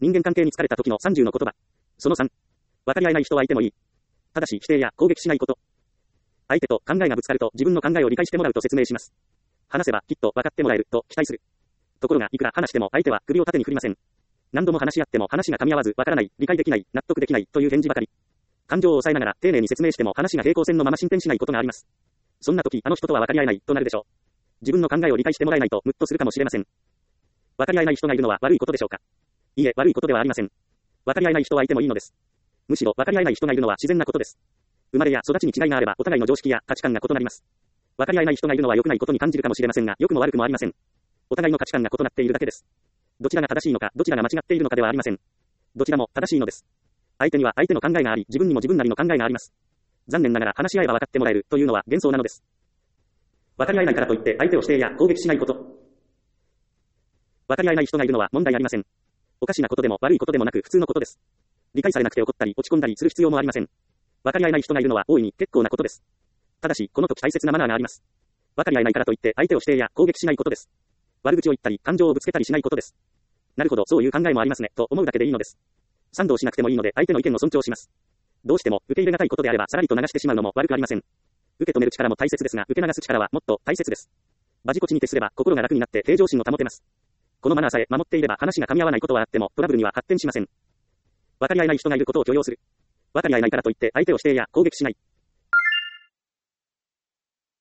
人間関係に疲れた時の30の言葉。その3。分かり合えない人は相手もいい。ただし否定や攻撃しないこと。相手と考えがぶつかると自分の考えを理解してもらうと説明します。話せばきっと分かってもらえると期待する。ところがいくら話しても相手は首を縦に振りません。何度も話し合っても話が噛み合わず分からない、理解できない、納得できないという返事ばかり。感情を抑えながら丁寧に説明しても話が平行線のまま進展しないことがあります。そんな時あの人とは分かり合えないとなるでしょう。自分の考えを理解してもらえないとムッとするかもしれません。分かり合えない人がいるのは悪いことでしょうか。いいえ、悪いことではありません。分かり合えない人はいてもいいのです。むしろ分かり合えない人がいるのは自然なことです。生まれや育ちに違いがあればお互いの常識や価値観が異なります。分かり合えない人がいるのは良くないことに感じるかもしれませんが、良くも悪くもありません。お互いの価値観が異なっているだけです。どちらが正しいのか、どちらが間違っているのかではありません。どちらも正しいのです。相手には相手の考えがあり、自分にも自分なりの考えがあります。残念ながら話し合えば分かってもらえるというのは幻想なのです。分かり合えないからといって相手を否定や攻撃しないこと。分かり合えない人がいるのは問題ありません。おかしなことでも悪いことでもなく普通のことです。理解されなくて怒ったり落ち込んだりする必要もありません。分かり合えない人がいるのは大いに結構なことです。ただし、この時大切なマナーがあります。分かり合えないからといって相手を否定や攻撃しないことです。悪口を言ったり、感情をぶつけたりしないことです。なるほど、そういう考えもありますね、と思うだけでいいのです。賛同しなくてもいいので相手の意見を尊重します。どうしても受け入れがたいことであればさらりと流してしまうのも悪くありません。受け止める力も大切ですが、受け流す力はもっと大切です。バジコチに徹すれば心が楽になって平常心を保てます。このマナーさえ守っていれば話が噛み合わないことはあってもトラブルには発展しません。分かり合えない人がいることを許容する。分かり合えないからといって相手を否定や攻撃しない。